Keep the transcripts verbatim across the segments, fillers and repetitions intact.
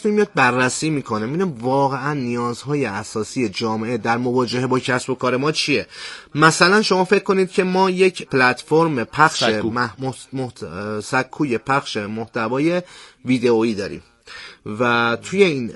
میاد بررسی میکنه، میبینه واقعا نیازهای اساسی جامعه در مواجهه با کسب و کار ما چیه. مثلا شما فکر کنید که ما یک پلتفرم پخش مح... محت... سکوی پخش محتوای ویدئویی داریم و توی این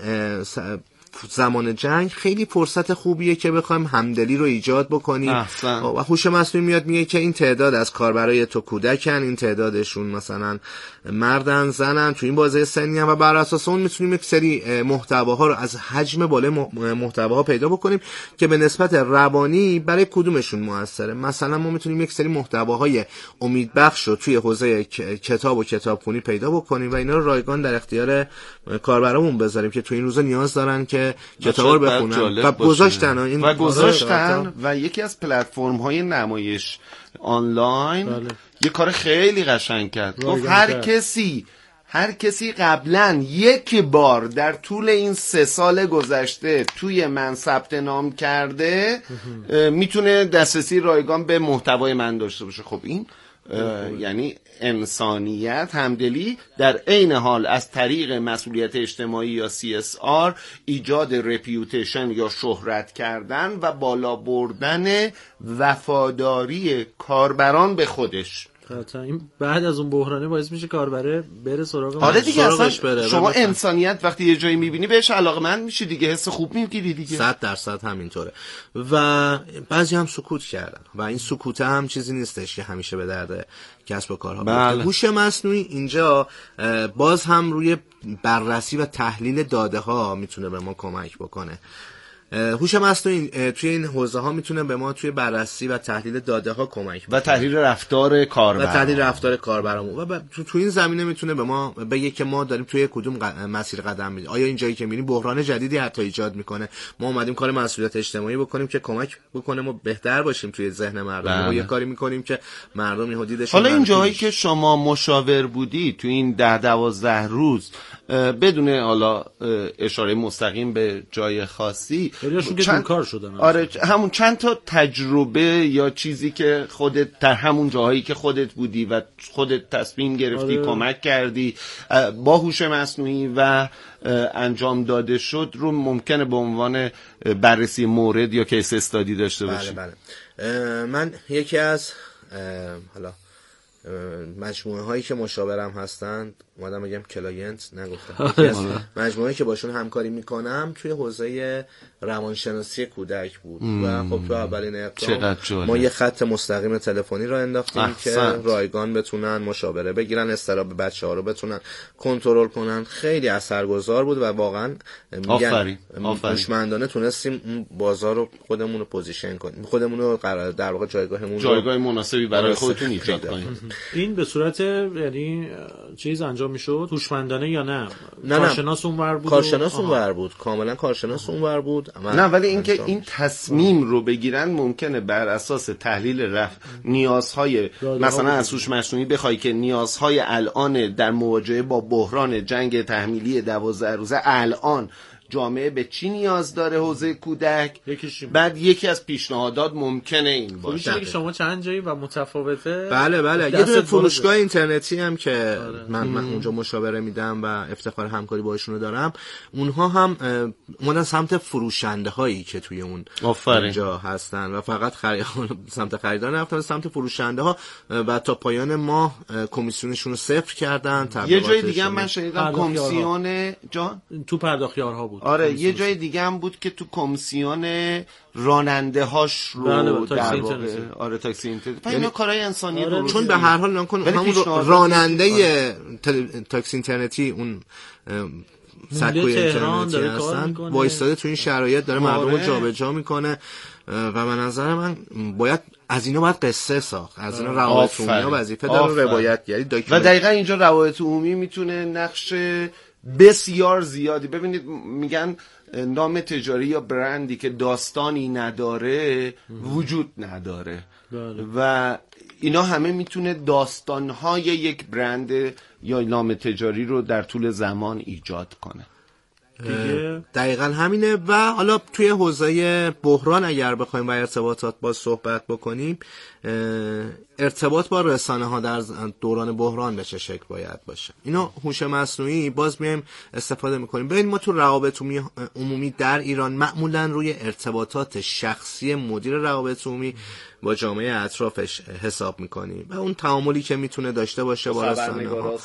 زمان جنگ خیلی فرصت خوبیه که بخوایم همدلی رو ایجاد بکنیم احسن. و هوش مصنوعی میاد میگه که این تعداد از کاربرای تو کودکن، این تعدادشون مثلا مردن زنن تو این بازه سنی هم و بر اساس اون میتونیم یک سری محتواها رو از حجم بالای محتواها پیدا بکنیم که به نسبت روانی برای کدومشون موثره. مثلا ما میتونیم یک سری محتواهای امیدبخش رو توی حوزه کتاب و کتابخونی پیدا بکنیم و اینا رو رایگان در اختیار کاربرامون بذاریم که تو این روزا نیاز دارن که کتابا رو بخونن و گذاشتن این و گذاشتن و یکی از پلتفرم های نمایش آنلاین بله. یه کار خیلی قشنگ کرد، گفت هر کرد. کسی هر کسی قبلا یک بار در طول این سه سال گذشته توی من ثبت نام کرده میتونه دسترسی رایگان به محتوای من داشته باشه. خب این یعنی انسانیت، همدلی، در عین حال از طریق مسئولیت اجتماعی یا سی اس آر ایجاد رپیوتیشن یا شهرت کردن و بالا بردن وفاداری کاربران به خودش. حتی این بعد از اون بحرانه باعث میشه کاربره بره سراغ آره دیگه اصلا شما انسانیت وقتی یه جایی میبینی بهش علاقمند میشی دیگه، حس خوب میگیری دیگه. صد درصد همینطوره. و بعضی هم سکوت کردن و این سکوت هم چیزی نیستش که همیشه به درد کسب و کارها بله. هوش مصنوعی اینجا باز هم روی بررسی و تحلیل داده ها میتونه به ما کمک بکنه. هوش مصنوعی توی این حوزه ها میتونه به ما توی بررسی و تحلیل داده ها کمک بکنه و تحلیل رفتار کاربر و تحلیل رفتار کاربرامون و تو تو این زمینه میتونه به ما بگه که ما داریم توی کدوم مسیر قدم میدیم. آیا این جایی که میریم بحران جدیدی حتی ایجاد میکنه، ما اومدیم کار مسئولیت اجتماعی بکنیم که کمک بکنه ما بهتر باشیم توی ذهن مردم، ما یه کاری میکنیم که مردم یهو دیدشون. حالا این جایی که شما مشاور بودی تو این ده دوازده روز بدون حالا اشاره مستقیم به جای خاصی چند کار شدن، آره همون چند تا تجربه یا چیزی که خودت در همون جاهایی که خودت بودی و خودت تصمیم گرفتی آره. کمک کردی با هوش مصنوعی و انجام داده شد رو ممکنه به عنوان بررسی مورد یا کیس استادی داشته باشی؟ بله بله. من یکی از حالا مجموعه هایی که مشاورم هستند، اومدم بگم کلاینت نگفتم، یکی از مجموعه‌ای که باشون همکاری میکنم توی حوزه روانشناسی کودک بود مم. و خب تو اولین اقدام ما یه خط مستقیم تلفنی را انداختیم احسنت. که رایگان بتونن مشاوره بگیرن، اضطراب بچه‌ها رو بتونن کنترل کنن. خیلی اثرگذار بود و واقعا میگن هوشمندانه تونستیم اون بازار رو خودمون رو پوزیشن کنیم، خودمون رو قرار در واقع جایگاهمون جایگاه مناسبی برای خودتون ایجاد کنیم. این به صورت یعنی چیز انجام میشد هوشمندانه یا نه؟ نه کارشناس اونور بود، کارشناس اونور بود، کاملا کارشناس اونور بود. نه ولی اینکه این تصمیم رو بگیرن ممکنه بر اساس تحلیل رف... نیازهای مثلا از هوش مصنوعی بخوای که نیازهای الان در مواجهه با بحران جنگ تحمیلی دوازده روزه الان جامعه به چی نیاز داره حوزه کودک، بعد یکی از پیشنهادات ممکنه این باشه. شما چند جایی و متفاوته. بله بله. یه دونه فروشگاه اینترنتی هم که من, من اونجا مشاوره میدم و افتخار همکاری باشون رو دارم، اونها هم اومدن سمت فروشنده هایی که توی اون اونجا هستن و فقط خرید سمت خریدار نرفتن، سمت فروشنده ها و تا پایان ماه کمیسیونشون رو صفر کردن. یه جای دیگه هم من شنیدم کمیسیون جان تو پرداختیارها بود. آره یه جای دیگه هم بود که تو کمیسیون راننده هاش رو بله در واقع آره تاکسی اینترنتی اینا کارهای انسانی آره رو چون به هر حال نکن همون راننده آره. تاکسی اینترنتی اون سکوی اینترنتی هستن وایستاده تو این شرایط داره مردم رو جابجا میکنه و به نظر من باید از اینا باید قصه ساخت، از اینا روابط عمومی وظیفه داره روایتگری. و دقیقاً اینجا روابط عمومی میتونه نقش بسیار زیادی. ببینید میگن نام تجاری یا برندی که داستانی نداره وجود نداره بله. و اینا همه میتونه داستانهای یک برند یا نام تجاری رو در طول زمان ایجاد کنه. دیگه دقیقاً همینه. و حالا توی حوزه بحران اگر بخوایم و ارتباطات با صحبت بکنیم، ارتباط با رسانه ها در دوران بحران به چه شکل باید باشه. اینو هوش مصنوعی باز میایم استفاده میکنیم. ببین ما تو روابط عمومی در ایران معمولا روی ارتباطات شخصی مدیر روابط عمومی با جامعه اطرافش حساب میکنیم و اون تعاملی که میتونه داشته باشه با رسانه ها،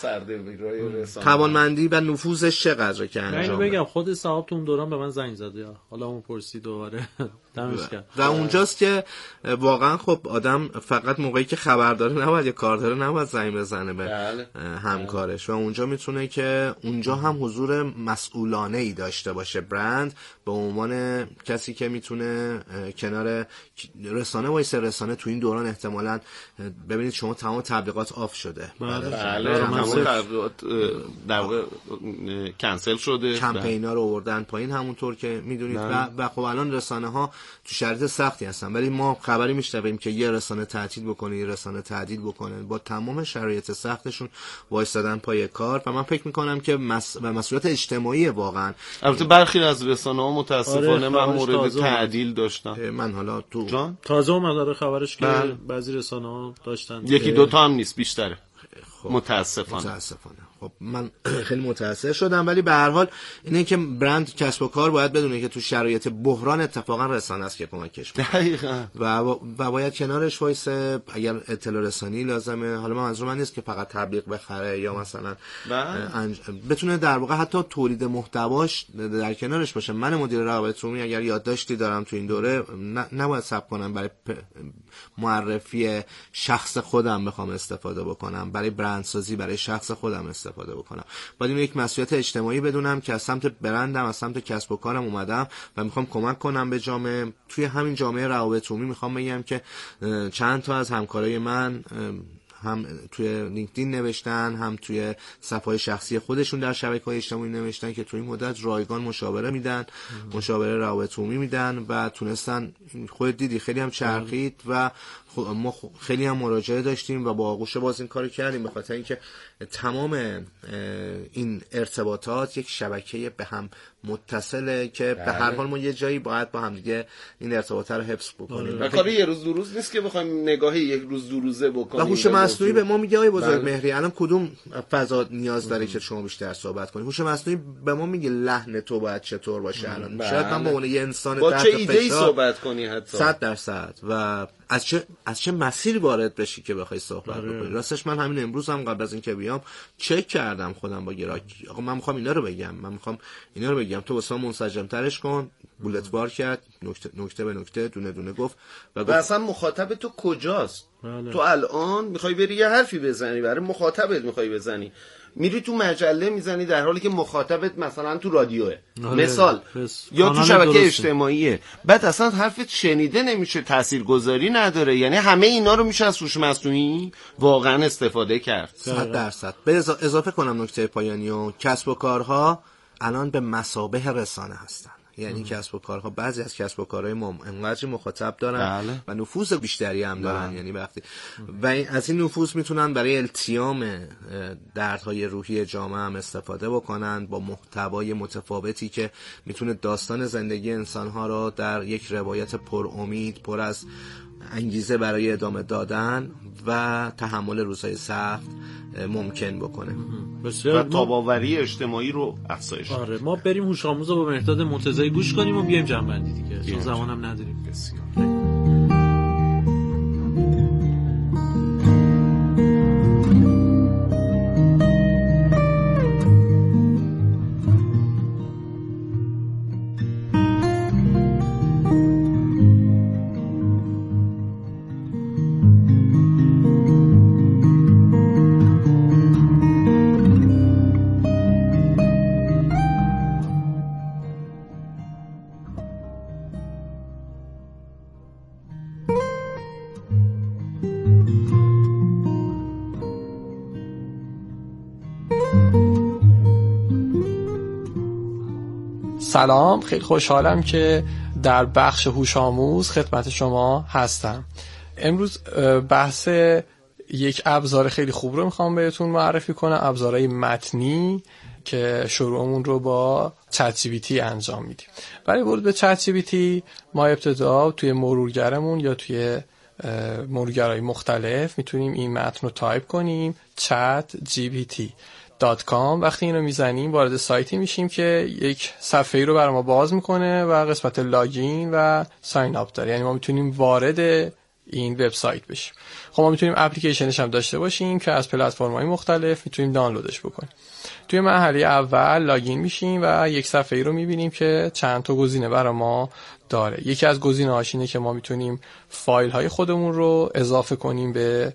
توانمندی و نفوذش چقدره که انجام بده. بگم خود صاحب تو اون دوران به من زنگ زد، یا حالا اون پرسید دوباره دمش کرد. و اونجاست که واقعا خب آدم فقط موقعی که خبر داره نباید یا کار داره نباید زنگ بزنه به بله. همکارش و اونجا میتونه که اونجا هم حضور مسئولانه ای داشته باشه برند به عنوان کسی که میتونه کنار رسانه وایسه. رسانه تو این دوران احتمالاً ببینید شما تمام تبلیغات آف شده، بله بله تمام تبلیغات در واقع کنسل شده، کمپینا رو آوردن پایین همونطور که میدونید و و خب الان رسانه ها تو شرایط سختی هستن، ولی ما خبری میشنویم که یه رسانه تعطیل بکنه، یه رسانه تعدیل بکنه، با تمام شرایط سختشون وایسادن پای کار. و من فکر میکنم که مس... و مسئولیت اجتماعی واقعا. البته برخی از رسانه ها متاسفانه آره من مورد تعدیل داشتم. من حالا تو جان تازه اومده خبرش که بل. بعضی رسانه ها داشتن، یکی دو تا هم نیست بیشتره. خب. متاسفانه متاسفانه خب من خیلی متاسف شدم، ولی به هر حال اینه که برند کسب و کار باید بدونه که تو شرایط بحران اتفاقا رسانه است که کمکش می‌کنه و و باید کنارش وایسه. اگر اطلاع رسانی لازمه، حالا من منظورم نیست که فقط تبلیغ بخره یا مثلا انج... بتونه در واقع حتی تولید محتواش در کنارش باشه. من مدیر روابط عمومی اگر یادداشتی دارم تو این دوره ن... نباید صبر کنم برای پ... معرفی شخص خودم بخوام استفاده بکنم، برای برندسازی برای شخص خودم استفاده بکنم. باید اینو یک مسئولیت اجتماعی بدونم که از سمت برندم، از سمت کسب و کارم اومدم و میخوام کمک کنم به جامعه. توی همین جامعه روابط عمومی میخوام بگم که چند تا از همکارای من هم توی لینکدین نوشتن، هم توی صفحه شخصی خودشون در شبکه‌های اجتماعی نوشتن که توی این مدت رایگان مشاوره میدن، مشاوره روابط عمومی میدن و تونستن. خودت دیدی خیلی هم چرخید و ما خیلی هم مراجعه داشتیم و با آغوش باز این کارو کردیم، به خاطر اینکه تمام این ارتباطات یک شبکه به هم متصله که به هر حال ما یه جایی باید با هم دیگه این ارتباطات رو حفظ بکنیم. و کار یه روز دو روز نیست که بخوایم نگاهی یک روز دو روزه بکنیم. و هوش مصنوعی به ما میگه آی بزرگ مهری الان کدوم فضا نیاز داره که شما بیشتر صحبت کنید. هوش مصنوعی به ما میگه لحن تو باید چطور باشه الان. شاید من به عنوان یه انسان با چه ایده‌ای صحبت کنی حتی صد درصد و از چه از چه مسیری وارد بشی که بخوای صحبت بکنی. راستش من همین امروز هم قبل از اینکه بیام چک کردم خودم با گراک. آقا من میخوام اینا رو بگم، من میخوام اینا رو بگم، تو واسه منسجم ترش کن. بولت بار کرد، نکته نکته به نکته دونه دونه گفت و, و اصلا مخاطب تو کجاست؟ بله. تو الان میخوای بری یه حرفی بزنی برای مخاطبت، میخوای بزنی میری تو مجله میزنی در حالی که مخاطبت مثلا تو رادیوه مثال بس. یا تو شبکه اجتماعیه، بعد اصلا حرفت شنیده نمیشه، تاثیرگذاری نداره. یعنی همه اینا رو میشه از هوش مصنوعی واقعا استفاده کرد. صد درصد. به اضافه کنم نکته پایانی و کسب و کارها الان به مثابه رسانه هستن. یعنی کسب و کارها، بعضی از کسب و کارهای ما انقدر مخاطب دارن بله. و نفوذ بیشتری هم دارن بله. یعنی وقتی و این از این نفوذ میتونن برای التیام دردهای روحی جامعه هم استفاده بکنن با محتوای متفاوتی که میتونه داستان زندگی انسانها رو در یک روایت پر امید، پر از انگیزه برای ادامه دادن و تحمل روزهای سخت ممکن بکنه. و تاباوری اجتماعی رو افزایش. آره ما بریم هوش آموز رو با مهرداد مرتضی گوش کنیم و بیایم جنبندی دیگه، چون زمانم نداریم. بسیار سلام، خیلی خوشحالم که در بخش هوش آموز خدمت شما هستم. امروز بحث یک ابزار خیلی خوب رو میخوام بهتون معرفی کنم، ابزارهای متنی که شروعمون رو با چت جی پی تی انجام میدیم. برای ورود به چت جی پی تی ما ابتدا توی مرورگرمون یا توی مرورگرهای مختلف میتونیم این متن رو تایپ کنیم چت جی پی تی دات کام. وقتی این رو میزنیم وارد سایتی میشیم که یک صفحه‌ای رو برای ما باز میکنه و قسمت لاگین و ساین اپ داره، یعنی ما میتونیم وارد این وبسایت بشیم. خب ما میتونیم اپلیکیشنش هم داشته باشیم که از پلتفرم‌های مختلف میتونیم دانلودش بکنیم. توی مرحله اول لاگین میشیم و یک صفحه‌ای رو میبینیم که چند تا گزینه برای ما داره. یکی از گزینه‌هاش اینه که ما میتونیم فایل‌های خودمون رو اضافه کنیم به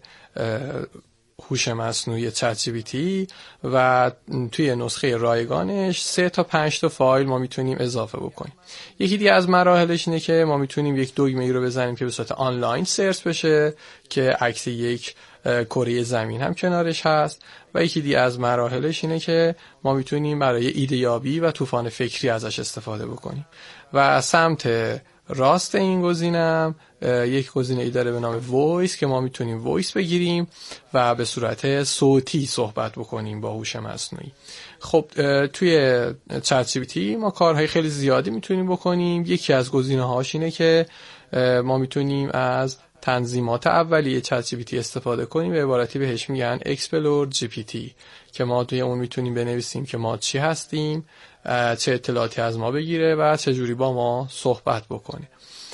هوش مصنوعی چت جی پی تی و توی نسخه رایگانش سه تا پنج تا فایل ما میتونیم اضافه بکنیم. یکی دیگه از مراحلش اینه که ما میتونیم یک دکمه‌ای رو بزنیم که به صورت آنلاین سرچ بشه که عکس یک کره زمین هم کنارش هست و یکی دیگه از مراحلش اینه که ما میتونیم برای ایده یابی و طوفان فکری ازش استفاده بکنیم. و سمت راست این گزینم یک گزینه ای داره به نام وایس که ما میتونیم وایس بگیریم و به صورت صوتی صحبت بکنیم با هوش مصنوعی. خب توی چت جی پی تی ما کارهای خیلی زیادی میتونیم بکنیم. یکی از گزینه‌هاش اینه که ما میتونیم از تنظیمات اولیه چت جی پی تی استفاده کنیم، به عبارتی بهش میگن اکسپلور جی پی تی، که ما توی اون میتونیم بنویسیم که ما چی هستیم، چه اطلاعاتی از ما بگیره و چه جوری با ما صحبت بکنه.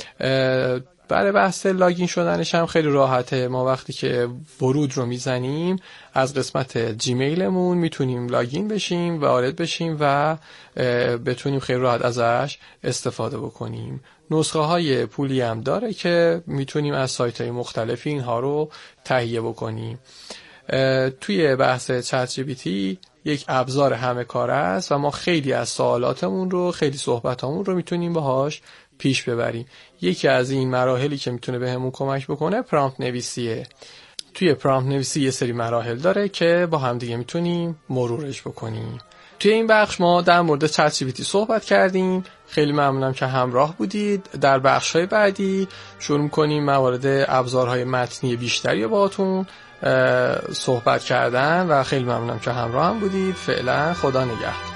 برای بحث لاگین شدنش هم خیلی راحته. ما وقتی که ورود رو میزنیم از قسمت جیمیلمون میتونیم لاگین بشیم، وارد بشیم و بتونیم خیلی راحت ازش استفاده بکنیم. نسخه های پولی هم داره که میتونیم از سایت های مختلفی اینها رو تهیه بکنیم. توی بحث چت جی پی تی یک ابزار همه کاره است و ما خیلی از سوالاتمون رو، خیلی صحبتامون رو میتونیم باهاش پیش ببریم. یکی از این مراحلی که میتونه بهمون کمک بکنه پرامپت نویسیه. توی پرامپت نویسی یه سری مراحل داره که با هم دیگه میتونیم مرورش بکنیم. توی این بخش ما در مورد چت جی پی تی صحبت کردیم. خیلی ممنونم که همراه بودید. در بخش‌های بعدی شروع می‌کنیم موارد ابزارهای متنی بیشتری باهاتون صحبت کردن و خیلی ممنونم که همراه هم بودید. فعلا خدا نگهدار.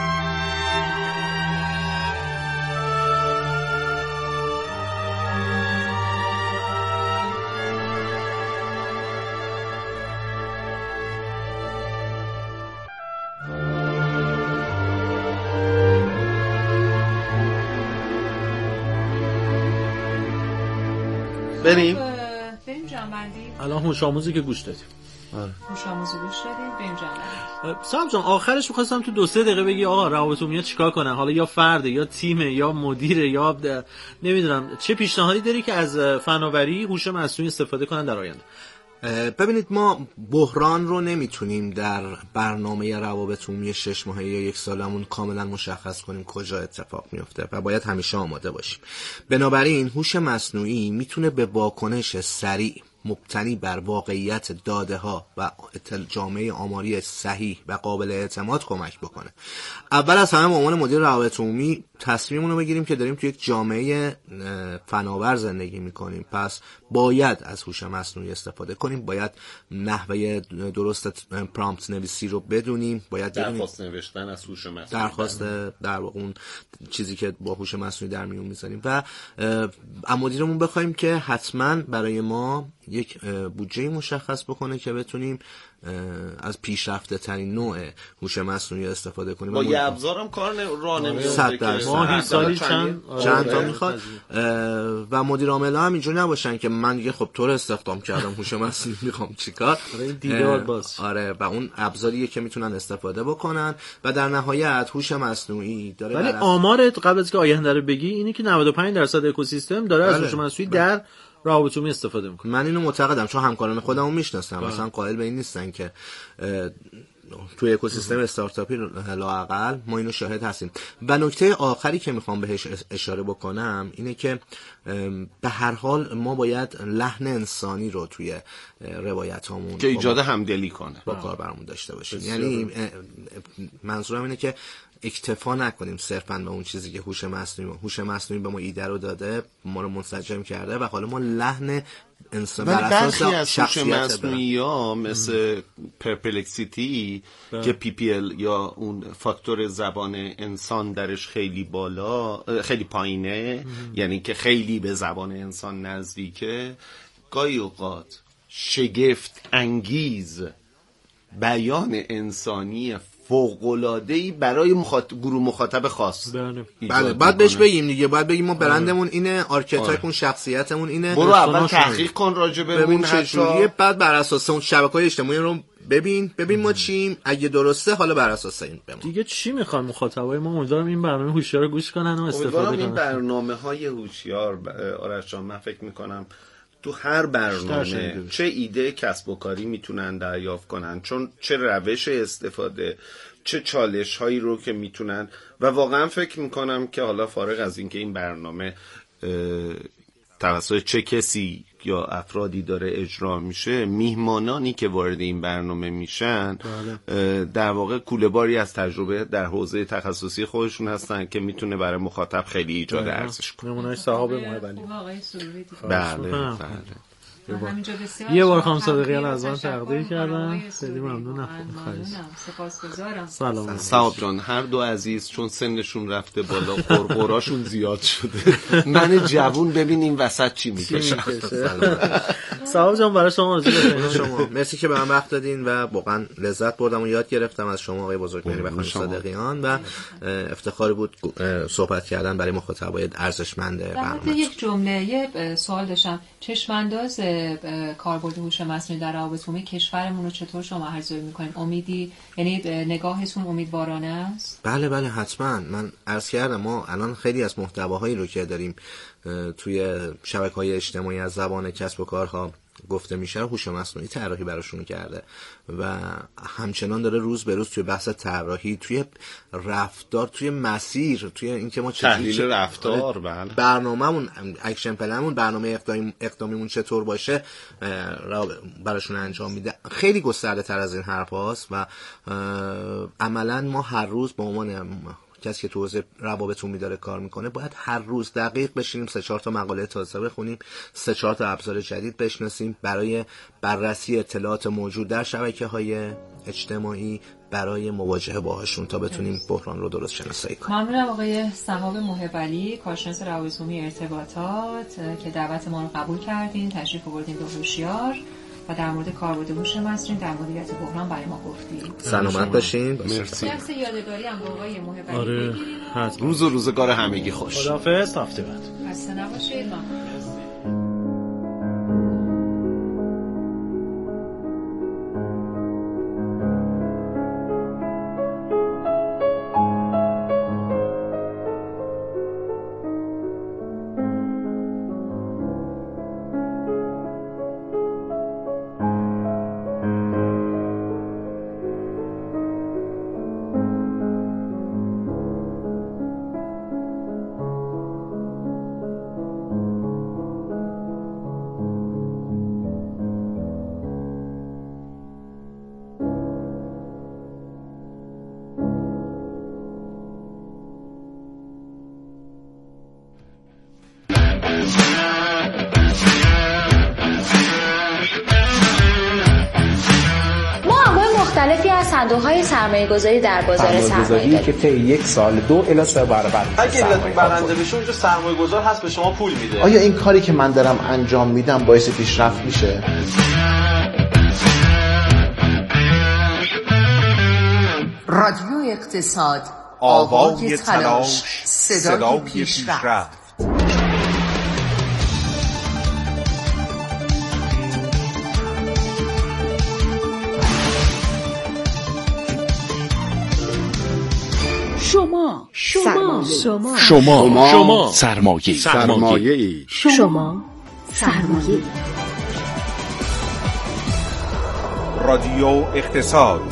بریم بریم جنبندی. الان هوش آموزی که گوش دادیم. آره. هوش آموزی گوش دادیم. بریم جنبندی. صاحب جان آخرش می‌خواستم تو دو سه دقیقه بگی آقا روابط عمومی چیکار کنن؟ حالا یا فرد یا تیم یا مدیر یا نمیدونم چه پیشنهادی داری که از فناوری هوش مصنوعی استفاده کنن در آینده؟ ببینید ما بحران رو نمیتونیم در برنامه روابط عمومی شش ماهه یا یک سالمون کاملا مشخص کنیم کجا اتفاق میفته و باید همیشه آماده باشیم. بنابراین هوش مصنوعی میتونه به واکنش سریع مبتنی بر واقعیت داده ها و جامعه آماری صحیح و قابل اعتماد کمک بکنه. اول از همه به عنوان مدیر روابط عمومی تصمیممون رو بگیریم که داریم توی یک جامعه فناور زندگی میکنیم، پس باید از هوش مصنوعی استفاده کنیم، باید نحوه درست پرامپت نویسی رو بدونیم، باید درخواست نوشتن از هوش مصنوعی، درخواست در واقع اون چیزی که با هوش مصنوعی در میون میذاریم و مدیرمون بخوایم که حتما برای ما یک بودجه مشخص بکنه که بتونیم از پیشرفته ترین نوع هوش مصنوعی استفاده کنیم. با یه ابزارم کار راه نمیفته که ماهی سالی چند چند تا میخواد و مدیر عاملا هم اینجوری نباشن که من دیگه خب تو رو استخدام کردم هوش مصنوعی میخوام چیکار. آره و اون ابزاریه که میتونن استفاده بکنن و در نهایت هوش مصنوعی داره. ولی آمار قبل از که آینده رو بگی اینی که نود و پنج درصد اکوسیستم داره از هوش مصنوعی در روابط عمومی استفاده میکنه. من اینو معتقدم چون همکاران خودمو میشناسم، مثلا قائل به این نیستن که توی اکوسیستم استارتاپی لااقل ما اینو شاهد هستیم. و نکته آخری که میخوام بهش اشاره بکنم اینه که به هر حال ما باید لحن انسانی رو توی روایتامون که ایجاد همدلی کنه با کاربرمون داشته باشیم. یعنی منظورم اینه که اکتفا نکنیم صرفاً به اون چیزی که هوش مصنوعی هوش مصنوعی به ما ایده رو داده، ما رو منسجم کرده و حالا ما لحن انسان بر اساس شخصیت مصنوعی ها مثل پرپلکسیتی که پی پی ال یا اون فاکتور زبان انسان درش خیلی بالا خیلی پایینه، یعنی که خیلی به زبان انسان نزدیکه، گاهی اوقات شگفت انگیز بیان انسانی فوق‌العاده‌ای برای مخاطب گروه مخاطب خاص بله بله بعد بهش بگیم دیگه، بعد بگیم ما برندمون اینه، آرکیتاکت اون شخصیتمون اینه، برو اول تحقیق کن راجع به اون چجوریه، بعد بر اساس اون شبکه‌های اجتماعی رو ببین ببین ما چیم، اگه درسته حالا بر اساس این بمون دیگه چی میخوان مخاطبای ما. امیدوارم این برنامه هوشیار رو گوش کنن و استفاده کنن. این برنامه‌های هوشیار آرش جان من فکر می‌کنم تو هر برنامه چه ایده کسب و کاری میتونن دریافت کنن، چون چه روش استفاده، چه چالش هایی رو که میتونن، و واقعا فکر میکنم که حالا فارغ از اینکه این برنامه توسط چه کسی یا افرادی داره اجرا میشه، میهمانانی که وارد این برنامه میشن در واقع کوله‌باری از تجربه در حوزه تخصصی خودشون هستن که میتونه برای مخاطب خیلی ایجاد ارزش کنه. نمونه‌اش صاحب محبلی. بله بله. یه بار خانم صادقیان از من تقدیر کردن، خیلی ممنونم. سپاسگزارم. سلام. صاحب جان هر دو عزیز چون سنشون رفته بالا قرقراشون زیاد شده، من جوون ببین این وسط چی میکشه. صاحب جان برای شما آرزو شما مرسی که به من وقت دادین و واقعا لذت بردم و یاد گرفتم از شما آقای بزرگواری و خانم صادقیان و افتخاری بود صحبت کردن برای مخاطبای ارزشمند برنامه. یک جمله یه سوال داشتم، چشمانداز کاربرد هوش مصنوعی در روابط عمومی کشورمون رو چطور شما ارزیابی می‌کنید؟ امیدی، یعنی نگاهتون امیدوارانه است؟ بله بله حتما. من عرض کردم ما الان خیلی از محتواهایی رو که داریم توی شبکه‌های اجتماعی از زبان کسب و کارها گفته میشه هوش مصنوعی طراحی براشون کرده و همچنان داره روز به روز توی بحث طراحی، توی رفتار، توی مسیر، توی اینکه ما تحلیل رفتار، بله برنامه‌مون، اکشن پلنمون، برنامه اقدامی اقدامیمون چطور باشه براشون انجام میده. خیلی گسترده تر از این حرف هاست و عملا ما هر روز به عنوان کسی که تو حوزه روابط عمومی داره کار میکنه باید هر روز دقیق بشینیم سه چهار تا مقاله تازه بخونیم، سه چهار تا ابزار جدید بشناسیم برای بررسی اطلاعات موجود در شبکه‌های اجتماعی، برای مواجهه باهاشون تا بتونیم بحران رو درست شناسایی کنیم. ممنونم آقای سهاب محبلی، کارشناس روابط عمومی ارتباطات که دعوت ما رو قبول کردین، تشریف آوردین به هوشیار و در مورد کاربرد هوش مصنوعی در مدیریت بحران برای ما گفتید. سلامت باشین. مرسی. درس یادگاری هم با آقای محبلی آره. بگیریم. روز و روزگار همگی خوش. خداحافظ، هفته بعد. خسته نباشید. ممنون. صندوق‌های سرمایه‌گذاری در بازار سرمایه‌داری که طی یک سال دو الی سه برابر اگه علت برنده بشه اونجا سرمایه‌گذار هست به شما پول میده. آیا این کاری که من دارم انجام میدم باعث پیشرفت میشه؟ رادیو اقتصاد، آوای تلاش، صدای پیشرفت. شما شما شما شما شما سرمایه سرمایه شما سرمایه رادیو اقتصاد.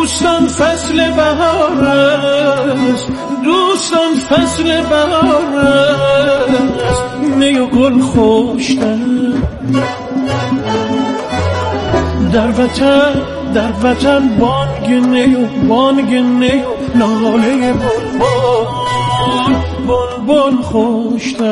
دوستان فصل بهار است، دوستان فصل بهار است، می و گل خوشتر در وطن، در وطن بانگ نی و بانگ نی و ناله بلبل بلبل خوشتر.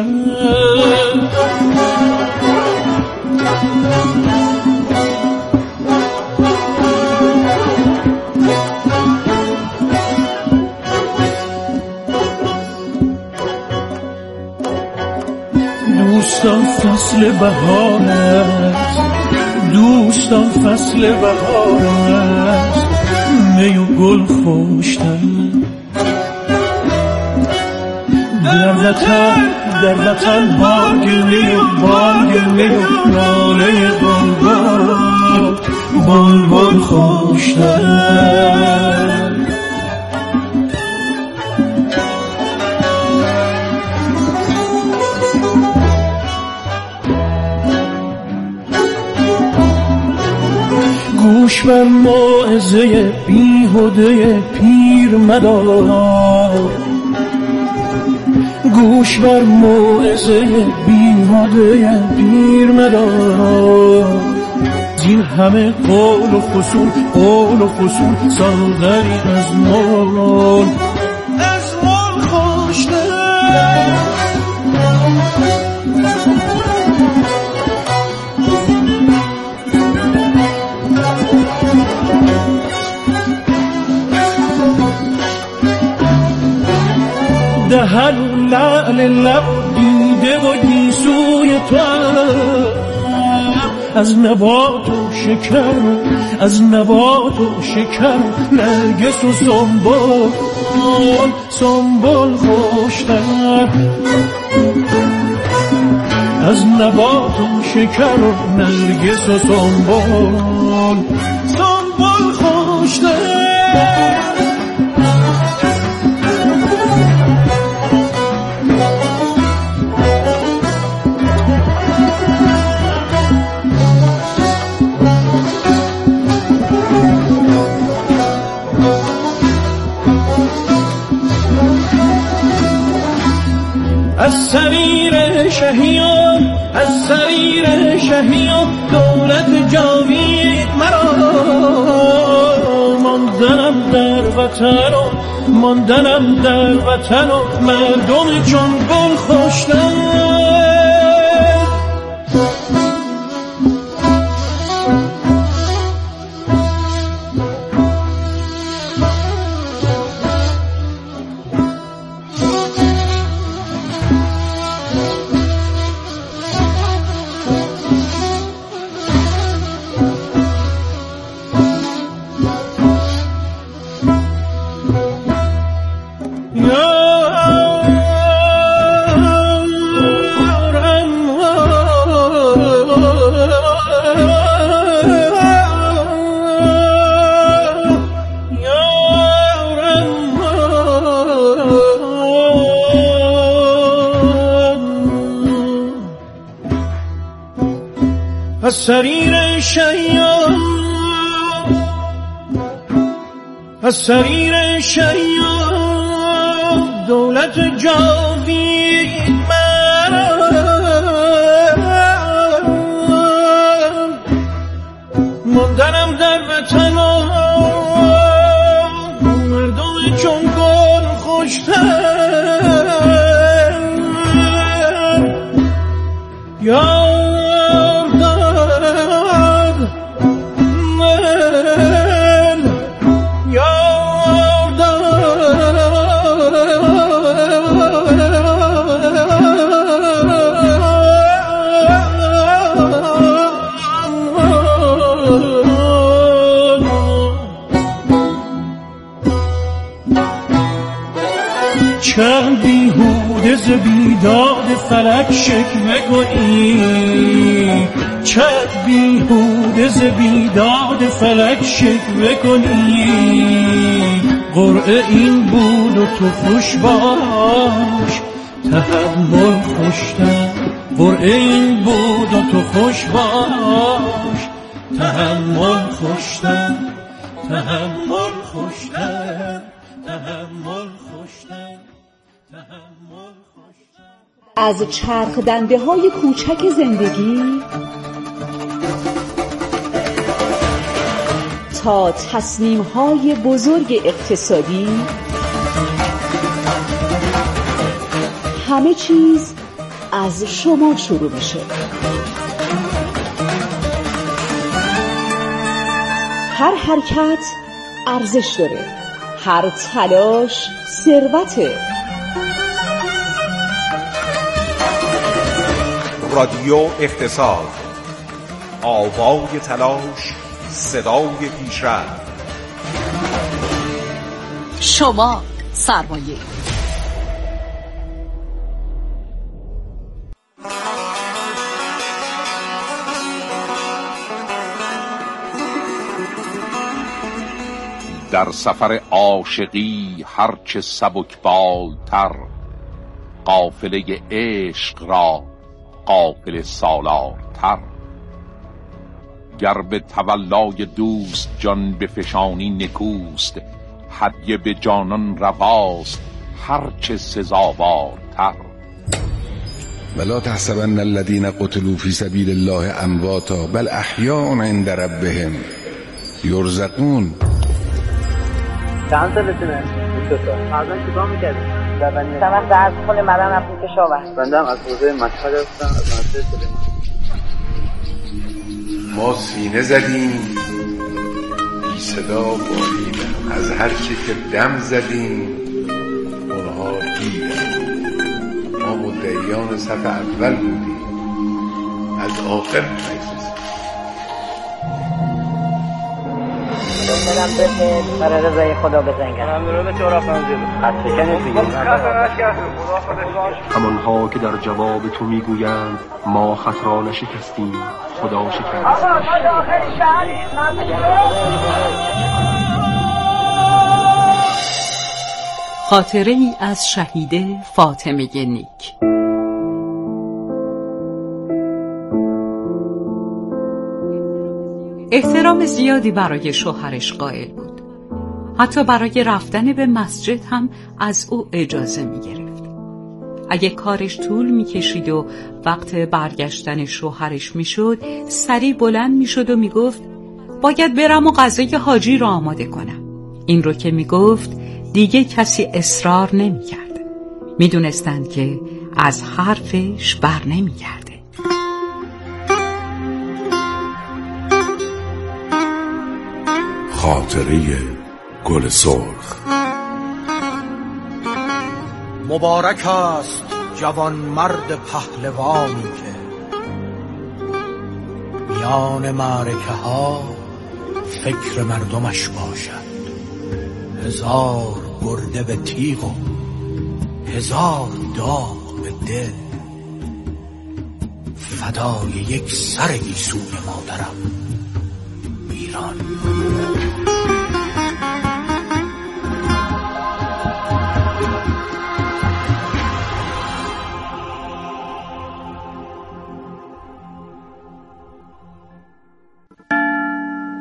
دوستان فصل بهار است، دوستان فصل بهار است، می و گل خوشتر در وطن، در وطن بانگ می و بانگ می و ناله بلبل بلبل خوشتر. گوش بر موعظه بیهوده پیر مدار، گوش بر موعظه بیهوده پیر مدار. زین همه قول و فصول، قول و فصول ساغری از مال، از مال خوشتر. دهن و لعل لب دیده و گیسوی تو از نبات و شکر، از نبات و شکر نرگس و سنبل سنبل خوشتر. از نبات و شکر و نرگس و سنبل سنبل خوشتر. از سریر شهیان، از سریر شهیان دولت جاوید مرا. ماندنم در وطن و ماندنم در وطن و مردم چون گل خوشتر. از سریر شیان، از سریر شیان دولت جاوید مرا. ماندنم در وطن و مردم چون گل خوشتر. یا چند بیهوده ز بیداد فلک شکوه کنی، چند بیهوده ز بیداد فلک شکوه کنی. قرعه این بود و تو خوش باش تحمل خوشتر. قرعه این بود و تو خوش باش تحمل خوشتر. تحمل خوشتر، تحمل خوشتر، تحمل خوشتر. از چرخ دنده های کوچک زندگی تا تصمیم های بزرگ اقتصادی، همه چیز از شما شروع میشه. هر حرکت ارزش داره، هر تلاش ثروته. رادیو اقتصاد، آوای تلاش، صدای پیشرفت. شما سرمایه. در سفر عاشقی هرچه سبکبالتر، قافله عشق را قافله سالارتر. گر به تولای دوست جان بفشانی نکوست، هدیه به جانان رواست هرچه سزاوارتر. ولا تحسبن الذين قتلوا في سبيل الله امواتا بل احیاء عند ربهم یرزقون. چند سالتونه؟ بیست سال. قبلا چیکار می‌کردی؟ زبانی. من درس خونه مدن رفتم کشاورز. بنده هم از حوزه مشهد هستم، از مدرسه سلیمان. ما سینه زدیم بی صدا باریم، از هر چی که دم زدیم اونها دیدن. ما مدعیان صف اول بودیم، از آخر نگذشتیم. برم بپید برای رضای خدا بزنگم. من درود تو را فنزیدم. خسته کنید دیگه. همانها که در جواب تو میگویند ما خط را نشکستیم، خدا شکست. خاطره ای از شهیده فاطمه نیک. احترام زیادی برای شوهرش قائل بود. حتی برای رفتن به مسجد هم از او اجازه می گرفت. اگه کارش طول می کشید و وقت برگشتن شوهرش می شد، سریع بلند می شد و می گفت باید برم و غذای حاجی را آماده کنم. این رو که می گفت دیگه کسی اصرار نمی کرد. می دونستند که از حرفش بر نمی گرده. خاطره گل سرخ. مبارک است جوان مرد پهلوانی که میان معرکه ها فکر مردمش باشد. هزار گرده به تیغ و هزار داغ به دل، فدای یک سر گیسوی مادرم ایران.